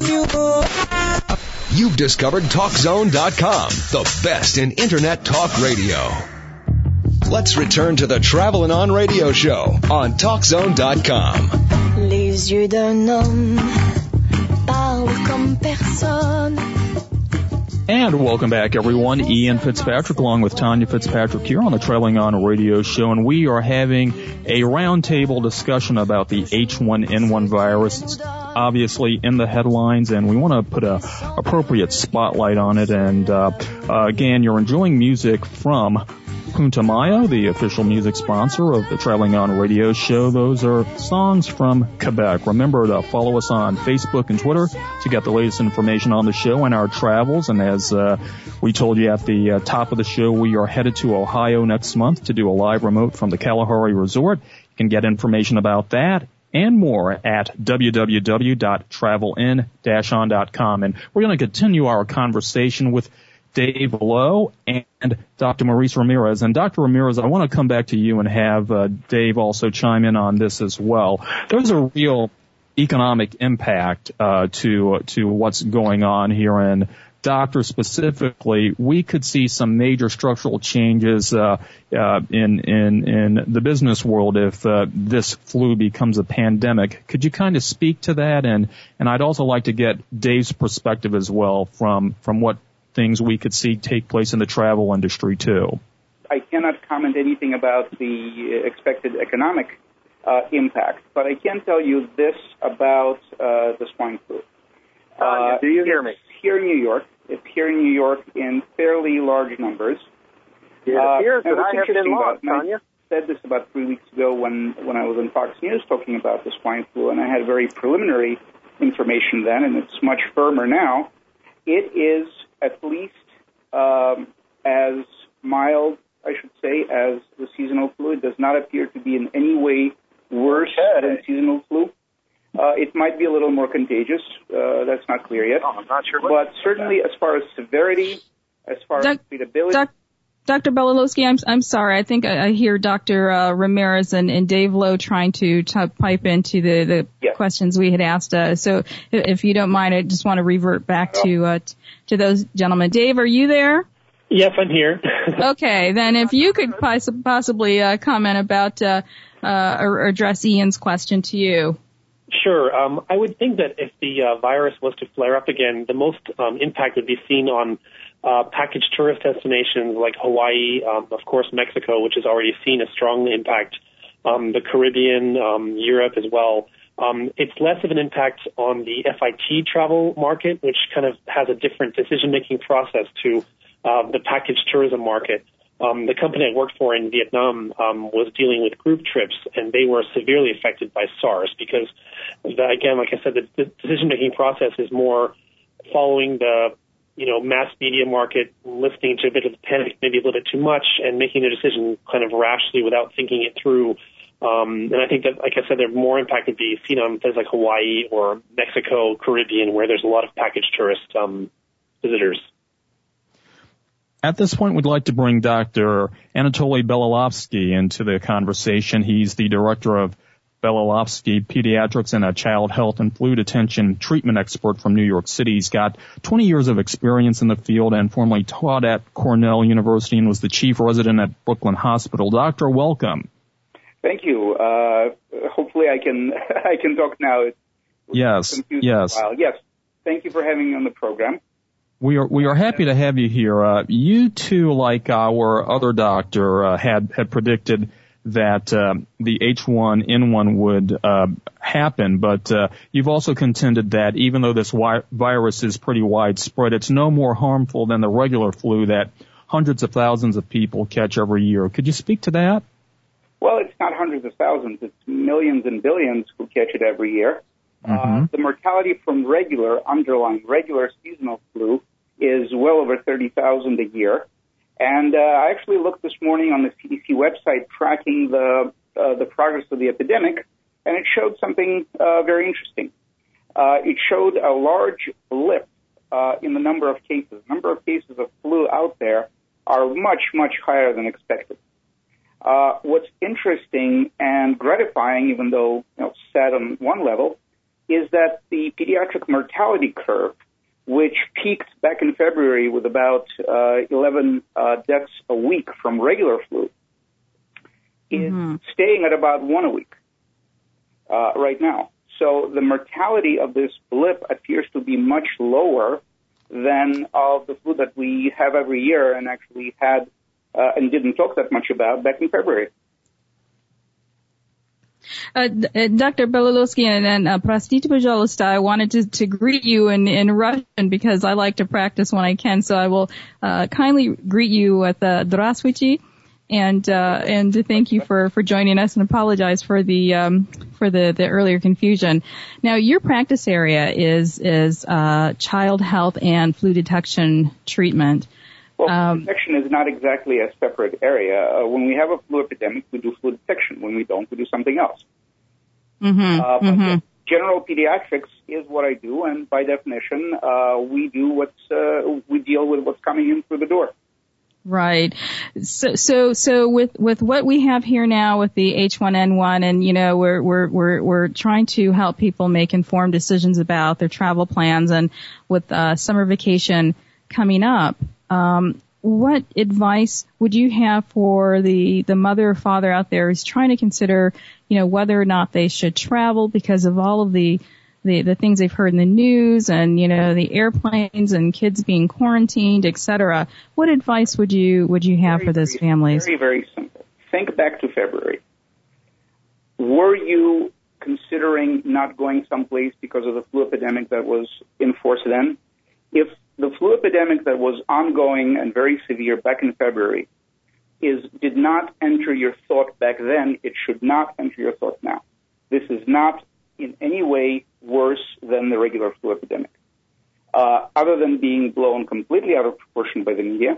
You've discovered TalkZone.com, the best in Internet talk radio. Let's return to the Travelin' On Radio Show on TalkZone.com. Les yeux d'un homme parlent comme personne. And welcome back, everyone. Ian Fitzpatrick along with Tanya Fitzpatrick here on the Traveling On Radio Show, and we are having a roundtable discussion about the H1N1 virus. It's obviously in the headlines, and we want to put a appropriate spotlight on it. And again, you're enjoying music from Punta Mayo, the official music sponsor of the Traveling On Radio Show. Those are songs from Quebec. Remember to follow us on Facebook and Twitter to get the latest information on the show and our travels. And as we told you at the top of the show, we are headed to Ohio next month to do a live remote from the Kalahari Resort. You can get information about that and more at www.travelin-on.com. And we're going to continue our conversation with Dave Lowe and Dr. Maurice Ramirez. And Dr. Ramirez, I want to come back to you and have Dave also chime in on this as well. There's a real economic impact to what's going on here. And doctor specifically, we could see some major structural changes in the business world if this flu becomes a pandemic. Could you kind of speak to that? And I'd also like to get Dave's perspective as well from what things we could see take place in the travel industry too. I cannot comment anything about the expected economic impact, but I can tell you this about the swine flu. Do you hear me? It's here in New York. It's here in New York in fairly large numbers. It appears that I have been lost, I Tanya. said this about 3 weeks ago when I was on Fox News talking about the swine flu, and I had very preliminary information then, and it's much firmer now. It is at least as mild, I should say, as the seasonal flu. It does not appear to be in any way worse than seasonal flu. It might be a little more contagious. That's not clear yet. I'm not sure. But certainly as far as severity, as far as treatability. Dr. Belolowski, I'm sorry. I think I hear Dr. Ramirez and Dave Lowe trying to pipe into the questions we had asked. So if you don't mind, I just want to revert back to those gentlemen. Dave, are you there? Yes, I'm here. Okay, then if you could possibly comment about or address Ian's question to you. Sure. I would think that if the virus was to flare up again, the most impact would be seen on package tourist destinations like Hawaii, of course Mexico, which has already seen a strong impact, the Caribbean, Europe as well. It's less of an impact on the FIT travel market, which kind of has a different decision-making process to the package tourism market. The company I worked for in Vietnam was dealing with group trips, and they were severely affected by SARS because, again, like I said, the decision-making process is more following the mass media market, listening to a bit of the panic, maybe a little bit too much, and making a decision kind of rashly without thinking it through. And I think that, like I said, the more impact would be seen on places like Hawaii or Mexico, Caribbean, where there's a lot of package tourist visitors. At this point, we'd like to bring Dr. Anatoly Belilovsky into the conversation. He's the director of Belilovsky Pediatrics and a child health and flu detention treatment expert from New York City. He's got 20 years of experience in the field and formerly taught at Cornell University and was the chief resident at Brooklyn Hospital. Doctor, welcome. Thank you. Hopefully I can talk now. Yes. Yes. Yes. Thank you for having me on the program. We are happy to have you here. You too, like our other doctor, had predicted that the H1N1 would happen, but you've also contended that even though this virus is pretty widespread, it's no more harmful than the regular flu that hundreds of thousands of people catch every year. Could you speak to that? Well, it's not hundreds of thousands. It's millions and billions who catch it every year. Mm-hmm. The mortality from underlying regular seasonal flu is well over 30,000 a year. And I actually looked this morning on the CDC website tracking the progress of the epidemic, and it showed something very interesting. It showed a large blip in the number of cases. The number of cases of flu out there are much, much higher than expected. What's interesting and gratifying, even though sad on one level, is that the pediatric mortality curve, which peaked back in February with about 11 deaths a week from regular flu, is staying at about 1 a week right now. So the mortality of this blip appears to be much lower than of the flu that we have every year and actually had and didn't talk that much about back in February. Dr. Belolovsky, and простите, пожалуйста, I wanted to greet you in Russian because I like to practice when I can, so I will kindly greet you with здравствуйте, and thank you for joining us and apologize for the earlier confusion. Now, your practice area is child health and flu detection treatment. Well, flu detection is not exactly a separate area. When we have a flu epidemic, we do flu detection. When we don't, we do something else. General pediatrics is what I do, and by definition, we deal with what's coming in through the door. Right. So with what we have here now with the H1N1, and we're trying to help people make informed decisions about their travel plans, and with summer vacation coming up, what advice would you have for the mother or father out there who's trying to consider, whether or not they should travel because of all of the things they've heard in the news and, the airplanes and kids being quarantined, et cetera? What advice would you have for those families? Very, very simple. Think back to February. Were you considering not going someplace because of the flu epidemic that was in force then? If the flu epidemic that was ongoing and very severe back in February did not enter your thought back then, it should not enter your thought now. This is not in any way worse than the regular flu epidemic, other than being blown completely out of proportion by the media.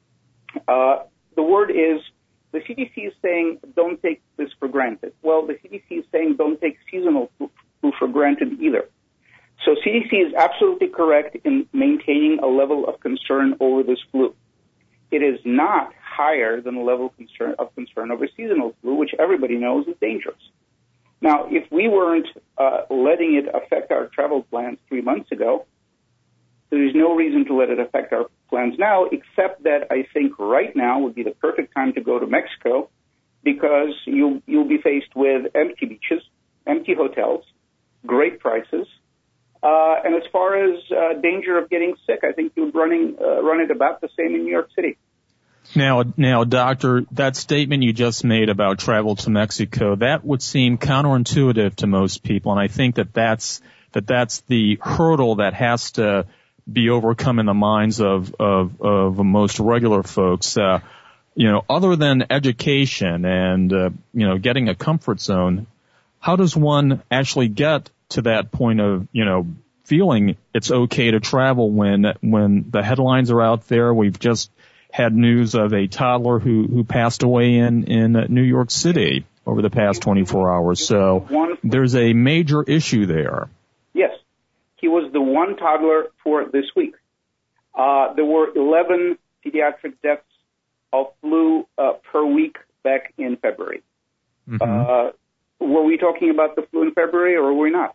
The word is, the CDC is saying don't take this for granted. Well, the CDC is saying don't take seasonal flu for granted either. So CDC is absolutely correct in maintaining a level of concern over this flu. It is not higher than the level of concern over seasonal flu, which everybody knows is dangerous. Now, if we weren't letting it affect our travel plans 3 months ago, there is no reason to let it affect our plans now, except that I think right now would be the perfect time to go to Mexico, because you'll be faced with empty beaches, empty hotels, great prices, and as far as danger of getting sick, I think you'd run it about the same in New York City. Now, Doctor, that statement you just made about travel to Mexico, that would seem counterintuitive to most people, and I think that's the hurdle that has to be overcome in the minds of most regular folks. Other than education and getting a comfort zone, how does one actually get to that point of feeling it's okay to travel when the headlines are out there? We've just had news of a toddler who passed away in New York City over the past 24 hours. So there's a major issue there. Yes. He was the one toddler for this week. There were 11 pediatric deaths of flu per week back in February. Were we talking about the flu in February, or were we not?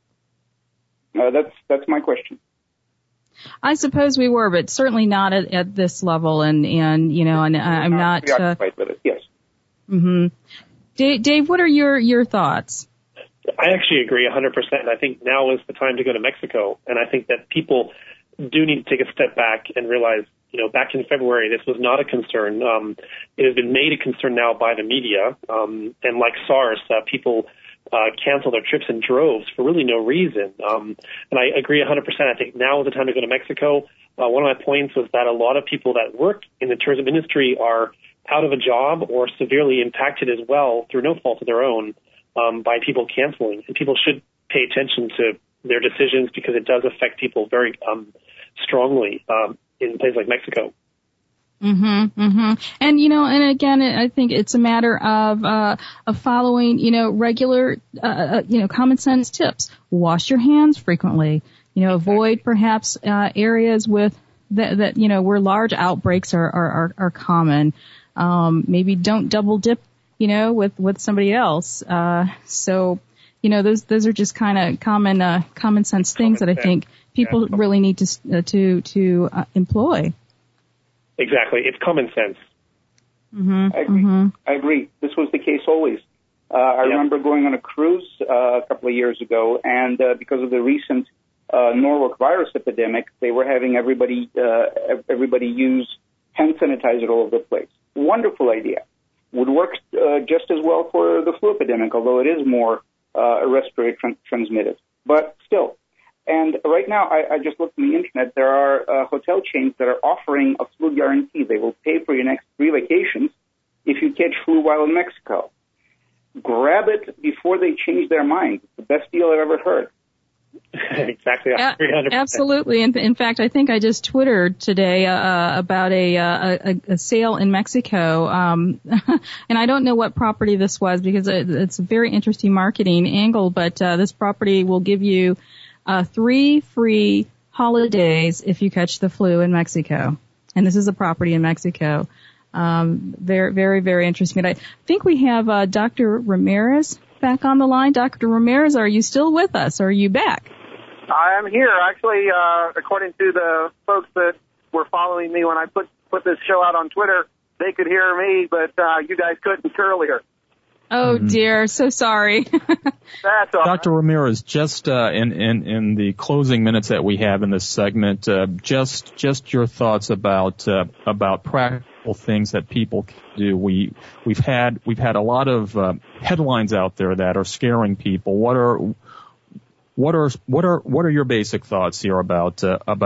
That's my question. I suppose we were, but certainly not at this level, and I'm not preoccupied with it. Yes. Dave, what are your thoughts? I actually agree 100%. I think now is the time to go to Mexico, and I think that people do need to take a step back and realize, back in February, this was not a concern. It has been made a concern now by the media, and like SARS, people cancel their trips in droves for really no reason. And I agree 100%. I think now is the time to go to Mexico. One of my points was that a lot of people that work in the tourism industry are out of a job or severely impacted as well through no fault of their own by people canceling. And people should pay attention to their decisions because it does affect people very strongly in places like Mexico. And and again, I think it's a matter of following, regular, common sense tips. Wash your hands frequently. Avoid perhaps areas with that where large outbreaks are common. Maybe don't double dip, with somebody else. So those are just kind of common sense things that I think people really need to employ. Exactly. It's common sense. I agree. This was the case always. I remember going on a cruise a couple of years ago, and because of the recent Norwalk virus epidemic, they were having everybody use hand sanitizer all over the place. Wonderful idea. Would work just as well for the flu epidemic, although it is more respiratory transmitted. But still. And right now, I just looked on the internet, there are hotel chains that are offering a flu guarantee. They will pay for your next 3 vacations if you catch flu while in Mexico. Grab it before they change their mind. It's the best deal I've ever heard. Exactly. 300%. Absolutely. In fact, I think I just Twittered today about a sale in Mexico, and I don't know what property this was because it's a very interesting marketing angle. But this property will give you 3 free holidays if you catch the flu in Mexico, and this is a property in Mexico. Very, very, very interesting. I think we have Dr. Ramirez back on the line. Dr. Ramirez, are you still with us? Or are you back? I am here. Actually, according to the folks that were following me when I put this show out on Twitter, they could hear me, but you guys couldn't earlier. Oh, dear. So sorry. That's all Dr. Ramirez, just in the closing minutes that we have in this segment, just your thoughts about practical things that people can do. We've had a lot of headlines out there that are scaring people. What are your basic thoughts here about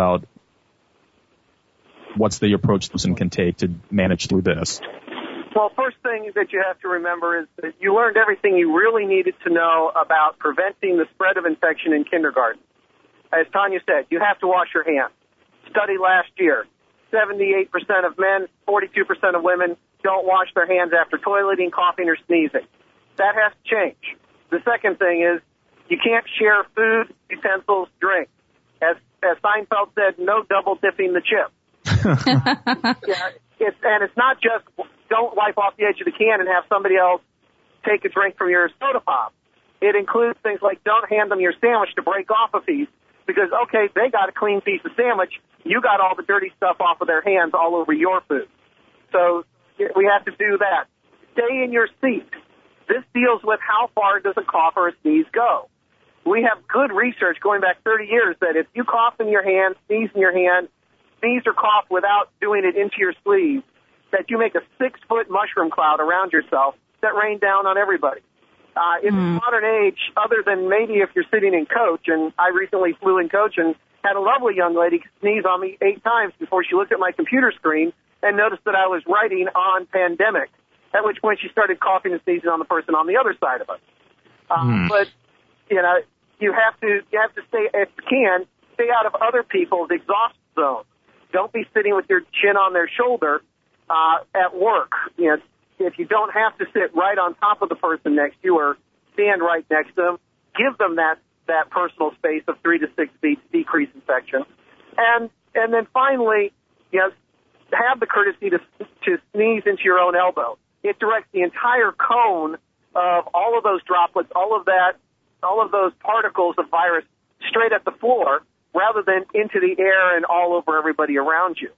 what's the approach the person can take to manage through this? Well, first thing that you have to remember is that you learned everything you really needed to know about preventing the spread of infection in kindergarten. As Tanya said, you have to wash your hands. Study last year, 78% of men, 42% of women don't wash their hands after toileting, coughing, or sneezing. That has to change. The second thing is you can't share food, utensils, drinks. As Seinfeld said, no double dipping the chip. It's not just don't wipe off the edge of the can and have somebody else take a drink from your soda pop. It includes things like don't hand them your sandwich to break off a piece because, okay, they got a clean piece of sandwich. You got all the dirty stuff off of their hands all over your food. So we have to do that. Stay in your seat. This deals with how far does a cough or a sneeze go. We have good research going back 30 years that if you cough in your hand, sneeze in your hand, sneeze or cough without doing it into your sleeve, that you make a 6-foot mushroom cloud around yourself that rain down on everybody. In the modern age, other than maybe if you're sitting in coach, and I recently flew in coach and had a lovely young lady sneeze on me 8 times before she looked at my computer screen and noticed that I was writing on pandemic, at which point she started coughing and sneezing on the person on the other side of us. But, you have to stay, if you can, stay out of other people's exhaust zones. Don't be sitting with your chin on their shoulder at work. If you don't have to sit right on top of the person next to you or stand right next to them, give them that personal space of 3 to 6 feet to decrease infection. And then finally, have the courtesy to sneeze into your own elbow. It directs the entire cone of all of those droplets, all of those particles of virus straight at the floor rather than into the air and all over everybody around you.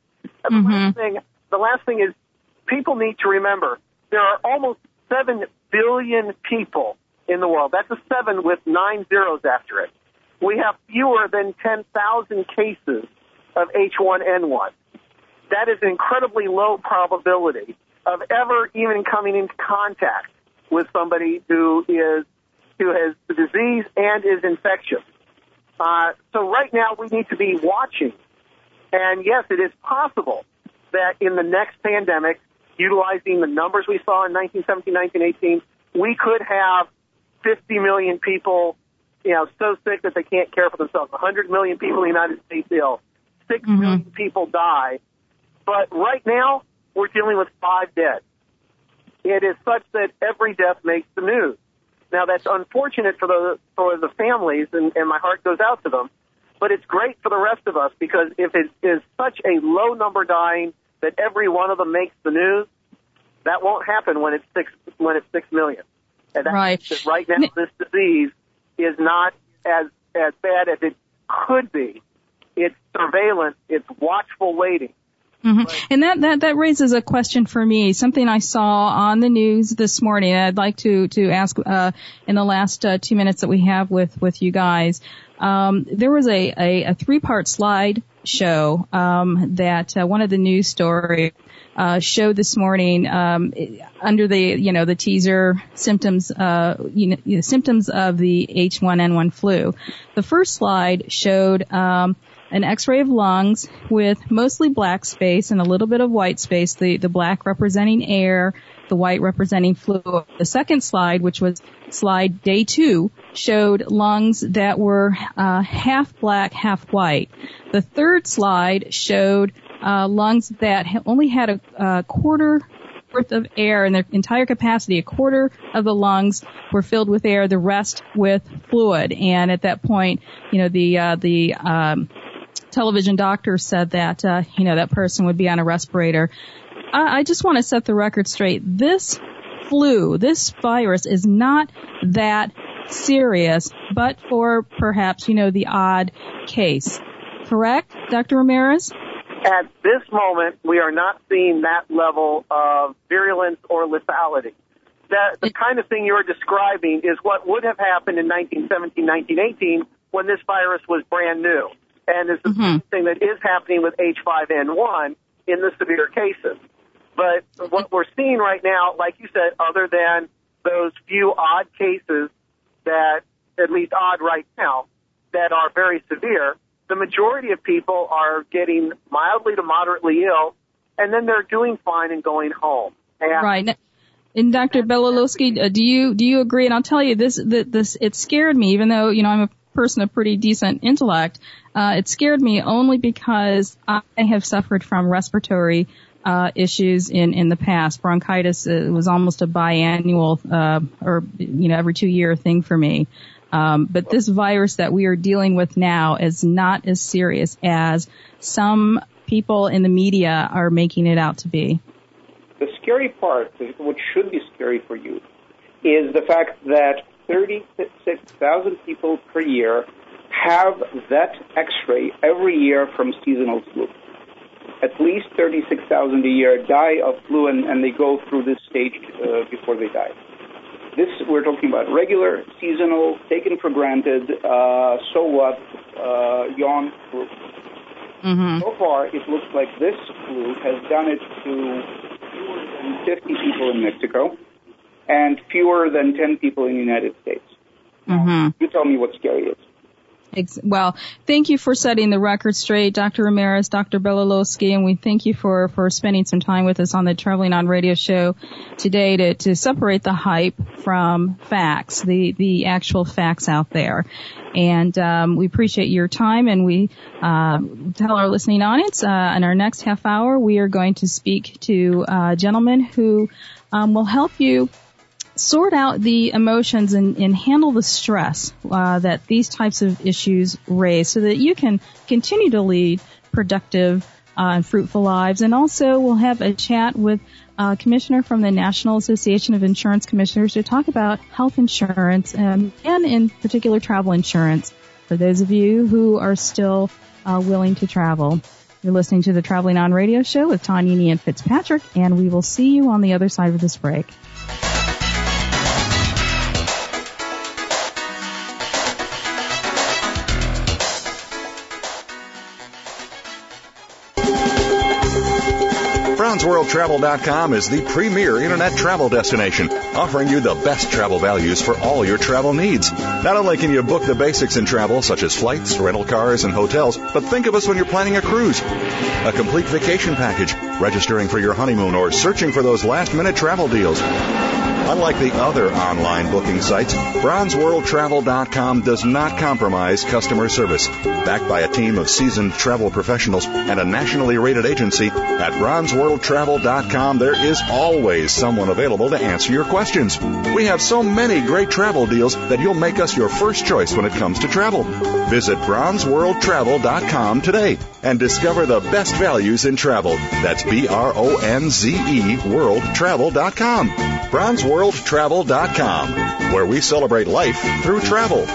The last thing is people need to remember there are almost 7 billion people in the world. That's a 7 with 9 zeros after it. We have fewer than 10,000 cases of H1N1. That is an incredibly low probability of ever even coming into contact with somebody who has the disease and is infectious. So right now we need to be watching. And yes, it is possible that in the next pandemic, utilizing the numbers we saw in 1917, 1918, we could have 50 million people, so sick that they can't care for themselves. 100 million people in the United States ill. 6 million people die. But right now, we're dealing with 5 dead. It is such that every death makes the news. Now, that's unfortunate for the families, and my heart goes out to them. But it's great for the rest of us because if it is such a low number dying that every one of them makes the news, that won't happen when it's 6 million. And that's right now, this disease is not as bad as it could be. It's surveillance. It's watchful waiting. Mm-hmm. And that raises a question for me, something I saw on the news this morning. I'd like to ask in the last 2 minutes that we have with you guys. There was a 3-part slide show that one of the news stories showed this morning under the teaser symptoms symptoms of the H1N1 flu. The first slide showed an X-ray of lungs with mostly black space and a little bit of white space, the black representing air, the white representing fluid. The second slide, which was slide day 2, showed lungs that were half black, half white. The third slide showed lungs that only had a quarter worth of air in their entire capacity. A quarter of the lungs were filled with air, the rest with fluid. And at that point, the television doctor said that, that person would be on a respirator. I just want to set the record straight. This flu, this virus is not that serious, but for perhaps, the odd case. Correct, Dr. Ramirez? At this moment, we are not seeing that level of virulence or lethality. The kind of thing you're describing is what would have happened in 1917, 1918 when this virus was brand new. And it's the same thing that is happening with H5N1 in the severe cases. But what we're seeing right now, like you said, other than those few odd cases that, at least odd right now, that are very severe, the majority of people are getting mildly to moderately ill, and then they're doing fine and going home. Right. And Dr. Belolowski, do you agree? And I'll tell you, this it scared me, even though, I'm a person of pretty decent intellect. It scared me only because I have suffered from respiratory issues in the past. Bronchitis was almost a biannual or every 2-year thing for me. But this virus that we are dealing with now is not as serious as some people in the media are making it out to be. The scary part, what should be scary for you, is the fact that 36,000 people per year have that X-ray every year from seasonal flu. At least 36,000 a year die of flu, and they go through this stage before they die. This, we're talking about regular, seasonal, taken for granted, so what, yawn flu. Mm-hmm. So far, it looks like this flu has done it to fewer than 50 people in Mexico and fewer than 10 people in the United States. Mm-hmm. You tell me what scary is. Well, thank you for setting the record straight, Dr. Ramirez, Dr. Belolowski, and we thank you for spending some time with us on the Traveling On Radio show today to separate the hype from facts, the actual facts out there. And we appreciate your time, and we tell our listening audience in our next half hour we are going to speak to a gentleman who will help you sort out the emotions and handle the stress that these types of issues raise so that you can continue to lead productive and fruitful lives. And also we'll have a chat with a commissioner from the National Association of Insurance Commissioners to talk about health insurance and in particular travel insurance for those of you who are still willing to travel. You're listening to the Traveling On Radio show with Tanya and Ian Fitzpatrick, and we will see you on the other side of this break. BrownsWorldTravel.com is the premier internet travel destination, offering you the best travel values for all your travel needs. Not only can you book the basics in travel, such as flights, rental cars, and hotels, but think of us when you're planning a cruise, a complete vacation package, registering for your honeymoon, or searching for those last-minute travel deals. Unlike the other online booking sites, BrownsWorldTravel.com does not compromise customer service. Backed by a team of seasoned travel professionals and a nationally rated agency, at BrownsWorldTravel.com there is always someone available to answer your questions. We have so many great travel deals that you'll make us your first choice when it comes to travel. Visit BrownsWorldTravel.com today and discover the best values in travel. That's BRONZE WorldTravel.com. Brownsworld oneworldtravel.com, where we celebrate life through travel.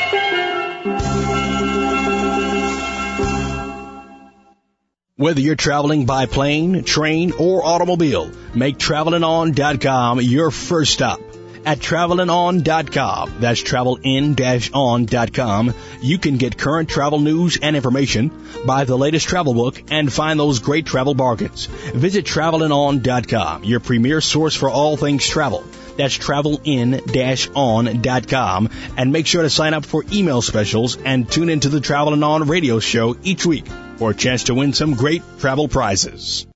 Whether you're traveling by plane, train, or automobile, make TravelinOn.com your first stop. At TravelinOn.com, that's travelin-on.com, you can get current travel news and information, buy the latest travel book, and find those great travel bargains. Visit TravelinOn.com, your premier source for all things travel. That's travelin-on.com, and make sure to sign up for email specials and tune into the Travelin' On radio show each week for a chance to win some great travel prizes.